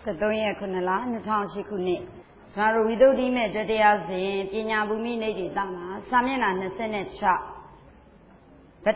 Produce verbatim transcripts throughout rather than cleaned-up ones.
Satoya Kunala, Natanshi Kuni, Swaru Widow Dime, Dedia, Pina Bumi Lady Dama, Samina, the Senate shop. But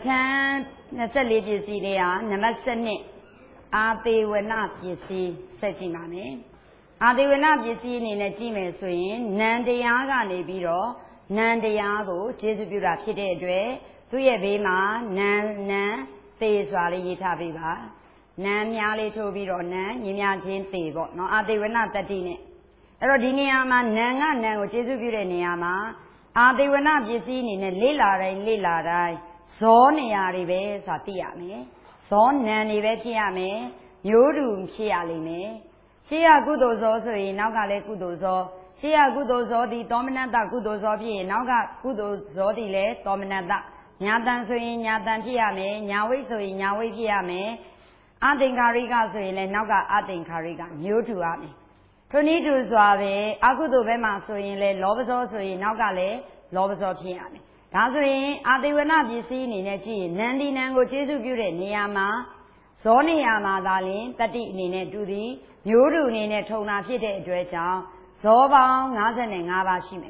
Nasality Zidia, Namasane, are they were not, you see, setting on it. Are they were not, you see, in a Gmail swing, Nandiaga Nebiro, Nandiago, Jesubura Pide, Tuya Bima, Nan, Nan, Tezwali Yitabiba. Nan Yali to be on Nan, Yimia Table, no, are they were not that in it. Erodiniama, Nanga, Nan, which is a Niama, are they were not be seen in a lila and lila die, so nearibe, Satiame, so Nanny Vetiame, Yorum Chialime, Chia Gudos also in Nagale Gudozo, Chia Gudozo, the dominant Gudozo, Naga Gudozo, the dominant Nyatan so in Nyatan Piame, Nyawi so in Nyawi Piame. Adding Kariga so in Naga adding Kariga, new to Ami. Tonitu Suave, Akudo Bema so in Le Lobazo so in Nagale, Lobazo Piami. Kazuin, Adi will not be seen in a tea, Nandi Nango Jesu Beauty, Niama, Sony Yama Dalin, Tati Nine Dudi, Yuru Nine Tona Pite Dredja, Soba, Nazan and Abashime.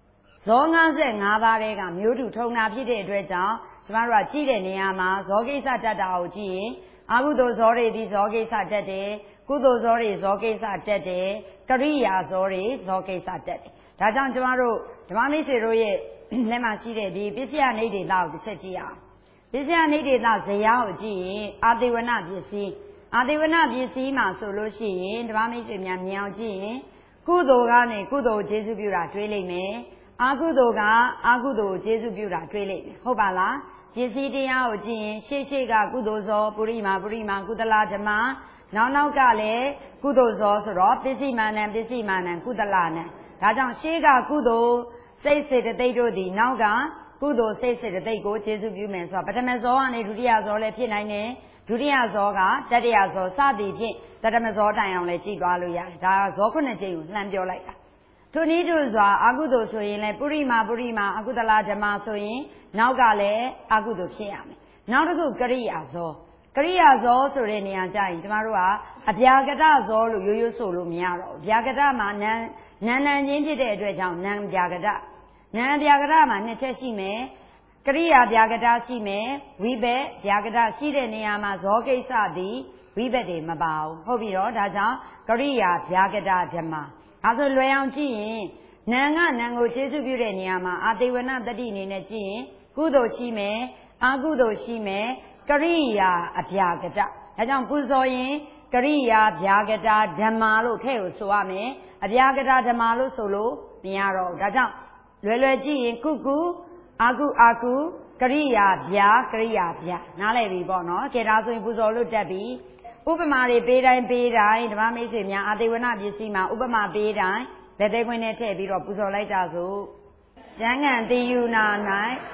Zongas and Abarega, Mutu Tona Pite Dredja, Smara Chile Niama, Zogisa Tadaoji. Agudo Zori, these Zogis are dead, Kudo Zori, Zogis are dead, Korea Zori, Zogis are dead. Tajan tomorrow, Tamami Siroye, Lemashire, the Bisia needed out the Setia. Bisia needed out the Yao G, are they were not, you see. Are they were not, you see, Ma Soloshi, Tamami Miao G, Kudo Gane, Kudo Jesubura, Dwelling me, Agudoga, Agudo Jesubura, Dwelling, Hobala. Jesidia Ojin, Sheshega, Gudozo, Burima, Burima, Gudala Jama, now now Gale, Gudozo, Rob, busy man and busy man and Gudalana. Rajan Shega Gudo, say say the day do the Nauga, Gudo say say the day go, Jesu Bumens, but a Mazo and Dudia Zole Pinane, Dudia Zoga, Dadia Zo, Sadi, that a Mazo Dion Legigaluya, Dia Zokunaji, Landiolaya. Tonidu Zwa, Agudo so in, Burima, Burima, Agudala Jama so in. Now Gale, Agudo Piami. Now to go Korea zo. Korea zo so Renia Jai, Tamarua, a Diagada zo, you solo miaro. Diagada man, Nana Yinti de Dredon, Nan Diagada. Nan Diagada man, Neteshime, Korea Diagada Shime, we bet Diagada Sideniama Zoge Sadi, we bet him about Hobiro Daja, Korea Diagada Jama. As a Loyang Jin, Nanga Nango Jesu Bureniama, are they were not the din in a Jin. Kudo Shime, Agudo Shime, Korea, a Piagata. I don't put so in Korea, Piagata, Damalo, Keo Suame, a Piagata, Damalo Solo, Miaro, Gajam, Leleji, Kuku, Agu Aku, Korea, Pia, Korea, Pia, Nalevi Bono, Kerazo in Puzolo Debbie, Ubamari, Beda and Beda, and Ramizimia, they were not Yisima, Ubama Beda, that they went at Tebiro Puzolaitazo. Jangan the Yuna night.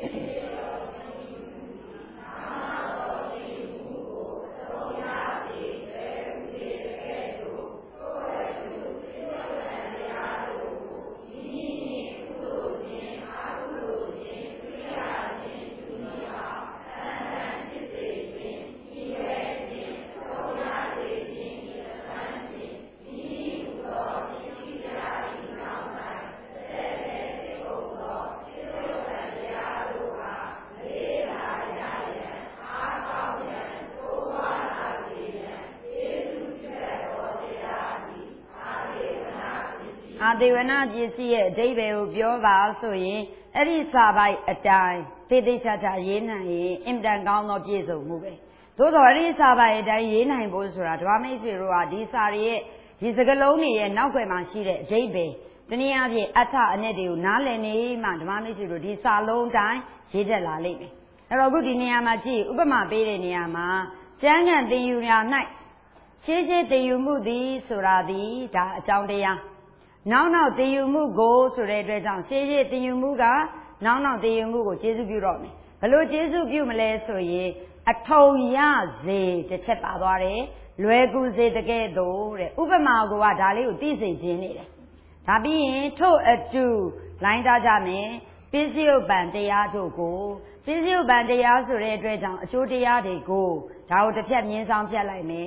They were not you see it, David will be over so in Elisa by a time, Pedicata Yin, Imdan Gown of Jesus movie. Those are Elisa by a day in and Bosra, Rame Zero, these are it. He's a galoni and now Grandma Shire, J B. The Niavi, Ata and Edu, Nalene, Mandamani Zero, these are long time, she did la lady. A good in Yamaji, Ubama Bede Niama, Jangan the Unia night. She said the Umudi, Suradi, Down Now now the you move go to red down. Say the you move now now the you move Jesu Buromi. Hello Jesu Bumale so ye a toya ze the chepavare, Luegu ze the gedo, Ubamago Adali, this is in it. Tabi to a two, Line Dajame, Physio Bandia to go, Physio Bandia to red down, Judia de go, Tao the Pian Yin Sound like me.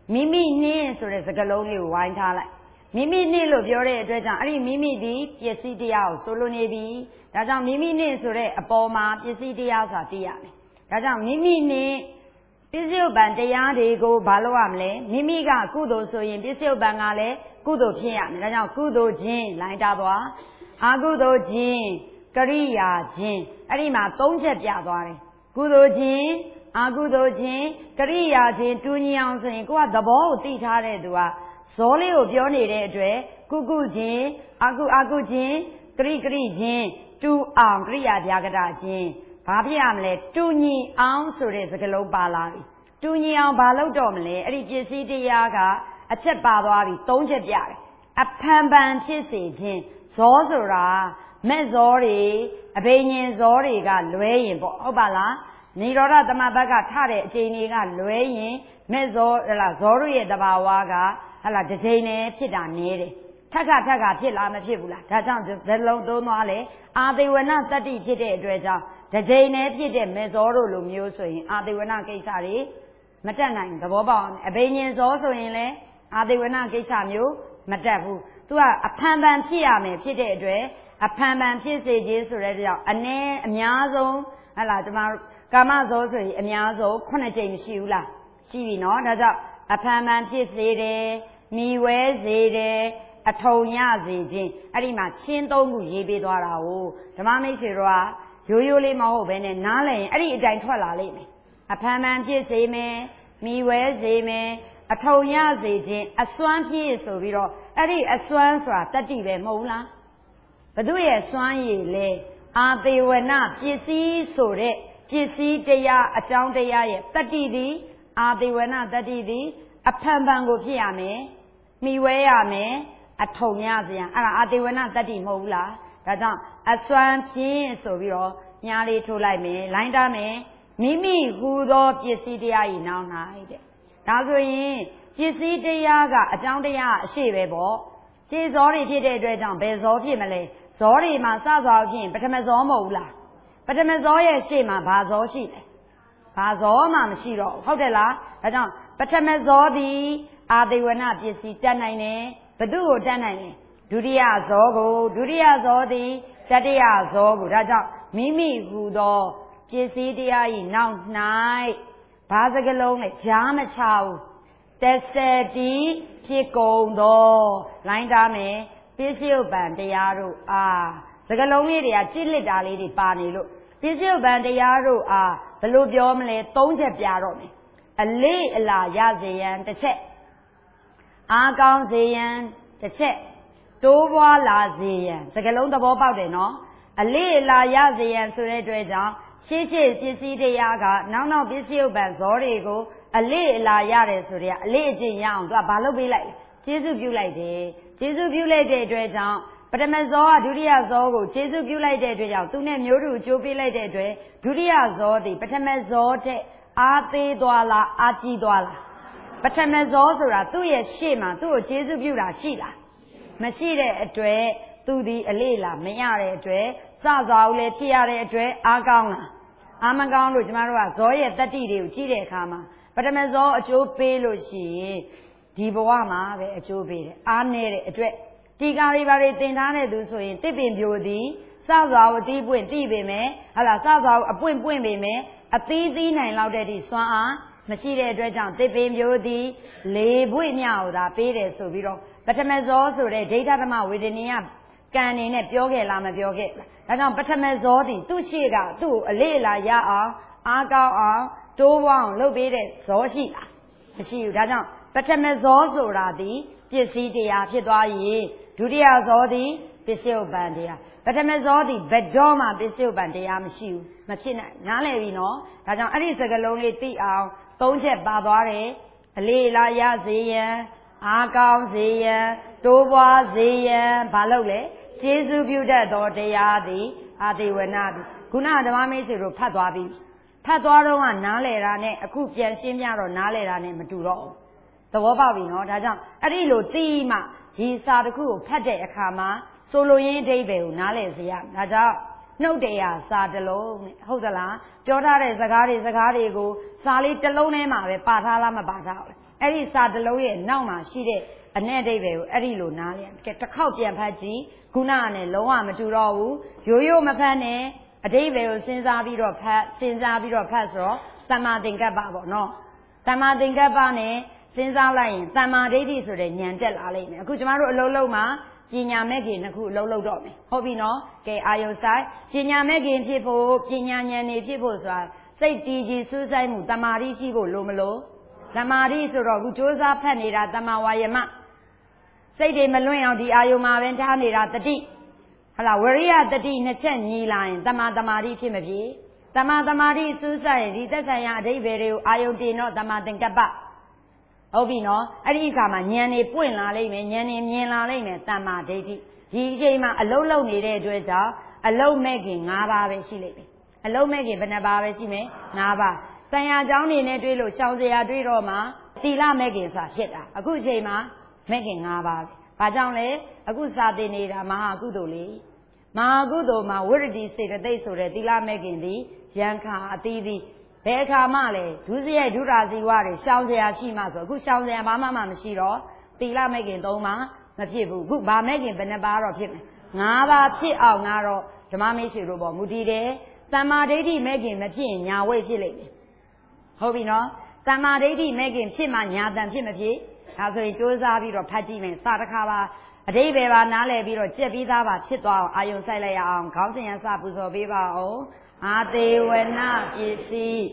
မိမိနှင်းဆိုတဲ့စကားလုံးလေးကိုဝိုင်းထားလိုက်မိမိနှင်းလို့ပြောတဲ့အတွက်ကြောင့်အဲ့ဒီမိမိဒီပစ္စည်းတရားကိုဆိုလိုနေပြီဒါကြောင့်မိမိနှင်းဆိုတဲ့အပေါ်မှာပစ္စည်းတရားဆိုတာသိရမယ်ဒါကြောင့်မိမိနှင်းပစ္စယုပ္ပံတရားတွေကိုဘာလို့ရမလဲမိမိကကုသိုလ်ဆိုရင်ပစ္စယုပ္ပံကလည်းကုသိုလ်ဖြစ်ရမယ်ဒါကြောင့်ကုသိုလ်ခြင်းလိုင်းတာသွားအကုသိုလ်ခြင်းကရိယာခြင်းအဲ့ဒီမှာသုံးချက်ပြသွားတယ်ကုသိုလ်ခြင်းအကုသိုလ်ခြင်းကရိယာခြင်းတူညီအောင်ဆိုရင်ကိုကသဘောကိုသိထားတဲ့သူကဇောလေးကိုပြောနေတဲ့အတွက်ကုကုခြင်းအကုအကုခြင်းကရိကရိခြင်းတူအောင်ကရိယာဗျာကတခြင်းဘာဖြစ်ရမလဲတူညီအောင်ဆိုတဲ့စကားလုံးပါလာပြီတူညီအောင်ဘာလုပ်တော့မလဲအဲ့ဒီပစ္စည်းတရားကအချက်ပါသွားပြီသုံးချက်ပြတယ်အဖန်ပန်ဖြစ်စေခြင်းဇောဆိုတာမဲ့ဇောတွေအဘိညာဉ်ဇောတွေကလွဲရင်ပေါ့ဟုတ်ပါလားနိရောဓသမဘက်ကထတဲ့အချိန်တွေကလွဲရင်မဲ့ဇောဟလာဇောတို့ရဲ့တဘာဝကဟလာတစ်ချိန်နဲ့ဖြစ်တာနည်းတယ်ထက်ခါထက်ခါဖြစ်လားမဖြစ်ဘူးလားဒါကြောင့်ဇလုံးသုံးသွားလေအာသေဝနတတ္တိဖြစ်တဲ့အတွက်ကြောင့်တစ်ချိန်နဲ့ဖြစ်တဲ့မဲ့ဇောတို့လိုမျိုးဆိုရင်အာသေဝနကိစ္စတွေမတက်နိုင်သဘောပေါက်အောင်အဘိညာဉ်ဇောဆိုရင်လည်းအာသေဝနကိစ္စမျိုးမတက်ဘူးသူကအဖန်ပန်ဖြစ်ရမယ်ဖြစ်တဲ့အတွက်အဖန်ပန်ဖြစ်စေခြင်းဆိုတဲ့ကြောင့်အ ਨੇ အများဆုံးဟလာဒီမှာကာမဇောဆိုရင်အများဆုံးခုနှစ်ကြိမ်မရှိဘူးလားရှိပြီနော်ဒါကြောင့်အဖန်ပန်ဖြစ်စေတယ်မိဝဲစေတယ်အထုံရစေခြင်းအဲ့ဒီမှာချင်းသုံးခုရေးပေးသွားတာကိုဓမ္မမိတ်ဆွေတို့ကရိုးရိုးလေးမဟုတ်ဘဲနဲ့နားလည်ရင်အဲ့ဒီအတိုင်းထွက်လာလိမ့်မယ်အဖန်ပန်ဖြစ်စေမယ်မိဝဲစေမယ်အထုံရစေခြင်းအစွမ်းပြည့်ဆိုပြီးတော့အဲ့ဒီအစွမ်းဆိုတာတတ္တိပဲမဟုတ်လားဘု து ရဲ့စွမ်းရည်လေအာသေဝနပစ္စည်းဆိုတဲ့ပစ္စည်းတရားအကြောင်းတရားရဲ့တတ္တိသည်အာသေဝနတတ္တိသည်အဖန်ပန်ကိုဖြစ်ရမယ်မိဝဲရမယ်အထုံရစေရအဲ့ဒါအာသေဝနတတ္တိမဟုတ်ဘူးလားဒါကြောင့်အစွမ်းဖြင့်ဆိုပြီးတော့ညားလေးထိုးလိုက်မယ်လိုင်းတာမယ်မိမိဟူသောပစ္စည်းတရားဤနောင်၌တဲ့ဒါဆိုရင်ပစ္စည်းတရားကအကြောင်းတရားအရှိပဲပေါ့ခြေဇောတွေဖြစ်တဲ့အတွက်ကြောင့်ဘယ်ဇောဖြစ်မလဲဇောတွေမှာစဇောဖြစ်ရင်ပထမဇောမဟုတ်ဘူးလားပထမဇောရဲ့ရှေ့မှာဘာဇောရှိလဲဘာဇောမှမရှိတော့ဟုတ်တယ်လားဒါကြောင့်ပထမဇောသည်အာသေဝနပစ္စည်းတတ်နိုင်တယ်ဘု து ကိုတတ်နိုင်တယ်ဒုတိယဇောကိုဒုတိယဇောသည်တတိယဇောကိုဒါကြောင့်မိမိဟူသောပစ္စည်းတရားဤနောက်၌ဘာစကလုံးလဲကြားမချဘူးတသတိဖြစ်ကုန်သောလိုင်းတားမယ်ပစ္စယုပ္ပံတရားတို့အားစကလုံးလေးတွေကကြစ်လက်တာလေးတွေပါနေလို့ပစ္စယုပ္ပံတရားတို့အားဘယ်လိုပြောမလဲသုံးချက်ပြတော့မယ်အလေးအလာရစေရန်တစ်ချက်အားကောင်းစေရန်တစ်ချက်တိုးပွားလာစေရန်စကလုံးသဘောပေါက်တယ်နော်အလေးအလာရစေရန်ဆိုတဲ့အတွက်ကြောင့်ရှေ့ရှေ့ပစ္စည်းတရားကနောက်နောက်ပစ္စယုပ္ပံဇောတွေကိုအလေးအလာရတယ်ဆိုတဲ့အလေးအကျင့်ရအောင်သူကဘာလုပ်ပေးလိုက်လဲကျေးဇူးပြုလိုက်တယ်ကျေးဇူးပြုလိုက်တဲ့အတွက်ကြောင့်ပထမဇောကဒုတိယဇောကိုကျေးဇူးပြုလိုက်တဲ့အတွက်ကြောင့်သူနဲ့မျိုးတူအကျိုးပေးလိုက်တဲ့အတွက်ဒုတိယဇောသည်ပထမဇောတဲ့အားသေးသွားလားအားကြီးသွားလားပထမဇောဆိုတာသူ့ရဲ့ရှေ့မှာသူ့ကိုကျေးဇူးပြုတာရှိလားမရှိတဲ့အတွက်သူဒီအလေးလားမရတဲ့အတွက်စစွာဦးလည်းဖြစ်ရတဲ့အတွက်အားကောင်းလားအားမကောင်းလို့ကျမတို့ကဇောရဲ့တတ္တိတွေကိုကြည့်တဲ့အခါမှာပထမဇောအကျိုးပေးလို့ရှိရင်ဒီဘဝမှာပဲအကျိုးပေးတယ်အားနည်းတဲ့အတွက်တီကာတွေဘာတွေသင်ထားတဲ့သူဆိုရင်တစ်ပင်ပြိုသည်စစွာဦးတီးပွင့်တီးပေမယ်ဟလာစစွာဦးအပွင့်ပွင့်ပေမယ်အသီးသီးနိုင်လောက်တဲ့ဒီစွမ်းအားမရှိတဲ့အတွက်ကြောင့်တစ်ပင်ပြိုသည်လေပွင့်မြောက်တာပေးတယ်ဆိုပြီးတော့ပထမဇောဆိုတဲ့ဒိဋ္ဌဓမ္မဝေဒနီယကံနေနဲ့ပြောခဲ့လားမပြောခဲ့လားဒါကြောင့်ပထမဇောသည်သူ့ရှိကသူ့အလေးအလာရအောင်အားကောင်းအောင်တိုးပွားအောင်လုပ်ပေးတဲ့ဇောရှိလားမရှိဘူးဒါကြောင့်ပထမဇောဆိုတာသည်ပစ္စည်းတရားဖြစ်သွားရင်ဒုတိယဇောသည်ပစ္စယုပ္ပံတရားပထမဇောသည်ဘယ်တော့မှပစ္စယုပ္ပံတရားမရှိဘူးမဖြစ်နိုင်နားလည်ပြီနော်ဒါကြောင့်အဲ့ဒီစကားလုံးလေးသိအောင်သုံးချက်ပါသွားတယ်အလေးအလာရစေရန်အားကောင်းစေရန်တိုးပွားစေရန်ဘာလုပ်လဲကျေးဇူးပြုတတ်သောတရားသည်အာသေဝနသည်ခုနဓမ္မမိတ်ဆွေတို့ဖတ်သွားပြီဖတ်သွားတော့ကနားလည်တာနဲ့အခုပြန်ရှင်းပြတော့နားလည်တာနဲ့မတူတော့ဘူးသဘောပေါက်ပြီနော်ဒါကြောင့်အဲ့ဒီလိုသိမှဒီစာတစ်ခုကိုဖတ်တဲ့အခါမှာဆိုလိုရင်းအဓိပ္ပာယ်ကိုနားလည်စေရမယ်ဒါကြောင့်နှုတ်တရားစာတစ်လုံးနဲ့ဟုတ်သလားပြောထားတဲ့စကားတွေစကားတွေကိုစာလေးတစ်လုံးထဲမှာပဲပါထားလားမပါထားဘူးအဲ့ဒီစာတစ်လုံးရဲ့နောက်မှာရှိတဲ့အ내အဓိပ္ပာယ်ကိုအဲ့ဒီလိုနားလည်ကဲတစ်ခေါက်ပြန်ဖတ်ကြည့်ခုနကနဲ့လုံးဝမတူတော့ဘူးရိုးရိုးမဖတ်နဲ့အဓိပ္ပာယ်ကိုစဉ်းစားပြီးတော့ဖတ်စဉ်းစားပြီးတော့ဖတ်ဆိုတော့သမ္မာသင်္ကပ္ပပေါ့နော်သမ္မာသင်္ကပ္ပနဲ့စဉ်းစားလိုက်ရင်သမ္မာဒိဋ္ဌိဆိုတဲ့ဉာဏ်တက်လာလိမ့်မယ်အခုကျမတို့အလုံးလုံးမှာပညာမဲ့ခင်နှစ်ခုအလုံးလုံးတော့မယ်ဟုတ်ပြီနော်ကဲအာယုံဆိုင်ပညာမဲ့ခင်ဖြစ်ဖို့ပညာဉာဏ်နေဖြစ်ဖို့ဆိုတာစိတ်တည်ကြည်စူးစိုက်မှုတမာတိရှိဖို့လိုမလို့တမာတိဆိုတော့အခုစ조사ဖတ်နေတာတမာဝါယမစိတ်တွေမလွင့်အောင်ဒီအာယုံမှာပဲထားနေတာတတိဟလာဝရိယတတိနှစ်ချက်ညီလာရင်တမာတမာတိဖြစ်မဖြစ်တမာတမာတိစူးစိုက်ရင်ဒီသက်ဆိုင်ရာအဓိပ္ပာယ်တွေကိုအာယုံတင်တော့တမာသင်္ကပ္ပဟုတ်ပြီနော်အဲ့ဒီအခါမှာဉာဏ်တွေပွင့်လာလိမ့်မယ်ဉာဏ်တွေမြင်လာလိမ့်မယ်တမ္မာဒိဋ္ဌိဒီအချိန်မှာအလုံးလုံးနေတဲ့အတွက်ကြောင့်အလုံးမဲ့ခင်၅ပါးပဲရှိလိမ့်မယ်အလုံးမဲ့ခင်ဘယ်နှပါးပဲရှိမယ်၅ပါးဆံရအကြောင်းနေနဲ့တွေ့လို့ရှောင်စရာတွေ့တော့မှသီလမဲ့ခင်ဆိုတာဖြစ်တာအခုအချိန်မှာမဲ့ခင်၅ပါးပဲဘာကြောင့်လဲအခုစာသင်နေတာမဟာကုသိုလ်လေမဟာကုသိုလ်မှာဝိရတိစေတသိက်ဆိုတဲ့သီလမဲ့ခင်ဒီယံခါအသီးသီးဘယ်အခါမှလဲဒုစရိုက်ဒုရာဇီဝတွေရှောင်စရာရှိမှဆိုအခုရှောင်စရာဘာမှမရှိတော့သီလမဲ့ခင်သုံးပါမဖြစ်ဘူးအခုဗာမဲ့ခင်ဘယ်နှပါတော့ဖြစ်မယ်၅ပါးဖြစ်အောင်ငါတော့ဓမ္မမိတ်ဆွေတို့ပေါ်မူတည်တယ်တမ္မာဒိဋ္ဌိမဲ့ခင်မဖြစ်ရင်ညာဝိတ်ဖြစ်လိမ့်မယ်ဟုတ်ပြီနော်တမ္မာဒိဋ္ဌိမဲ့ခင်ဖြစ်မှညာတန်ဖြစ်မဖြစ်ဒါဆိုရင်စ조사ပြီးတော့ဖတ်ကြည့်မယ်စာတစ်ခါပါအဓိပ္ပာယ်ပါနားလည်ပြီးတော့ကြက်ပြီးသားပါဖြစ်သွားအောင်အာယုံဆိုင်လိုက်ရအောင်ခေါင်းစဉ်ရစပူဇော်ပေးပါအောင်အာသေဝနာပစ္စည်း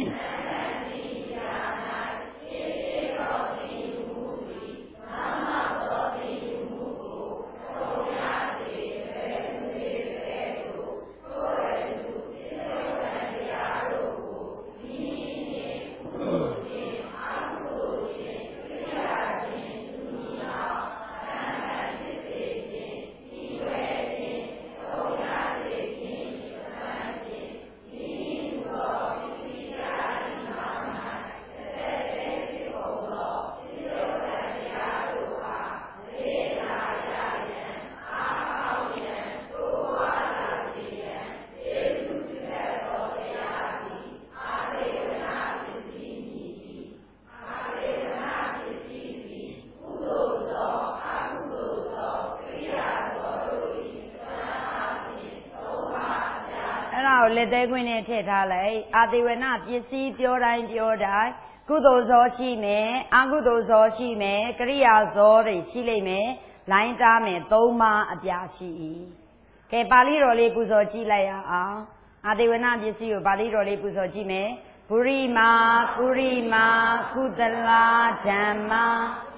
လက်သေးခွင်းနဲ့ထည့်ထားလိုက်အာသေဝနာပစ္စည်းပြောတိုင်းပြောတိုင်းကုသိုလ်ဇောရှိမယ်အကုသိုလ်ဇောရှိမယ်ကရိယာဇောတွေရှိလိမ့်မယ်လိုင်းတားမယ်သုံးပါးအပြာရှိ၏ကဲပါဠိတော်လေးပူဇော်ကြည့်လိုက်ရအောင်အာသေဝနာပစ္စည်းကိုပါဠိတော်လေးပူဇော်ကြည့်မယ်ပုရိမာပုရိမာကုသလာဓမ္မာ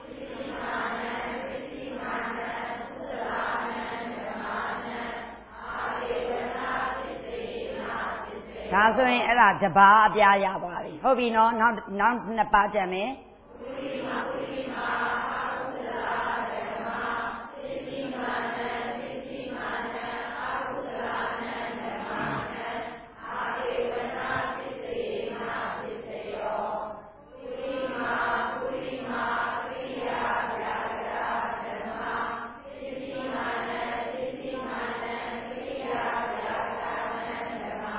ဒါဆိုရင်အဲ့ဒါတပါးအပြားရပါပြီဟုတ်ပြီနော်နောက်နောက်နှစ်ပါးကြံမယ်ပုရိမာပုရိမာအာဟုသလာဓမ္မာပစ္စည်းမာနံပစ္စည်းမာနံအာဟုသလာနံဓမ္မာနံအာဒေဝနာပစ္စေနာပစ္စယောပုရိမာပုရိမာကိရိယာဗျာကရာဓမ္မာပစ္စည်းမာနံပစ္စည်းမာနံကိရိယာဗျာကရာဓမ္မာ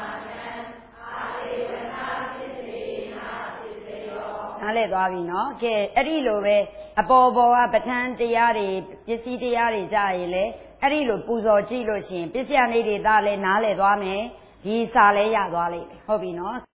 နားလည်သွားပြီနော်ကဲအဲ့ဒီလိုပဲအပေါ်ပေါ်ကပဋ္ဌာန်းတရားတွေပစ္စည်းတရားတွေကြရင်လေအဲ့ဒီလိုပူဇော်ကြည့်လို့ရှိရင်ပစ္စယနေတွေသားလည်းနားလည်သွားမယ်ဒီစာလည်းရသွားလိမ့်မယ်ဟုတ်ပြီနော်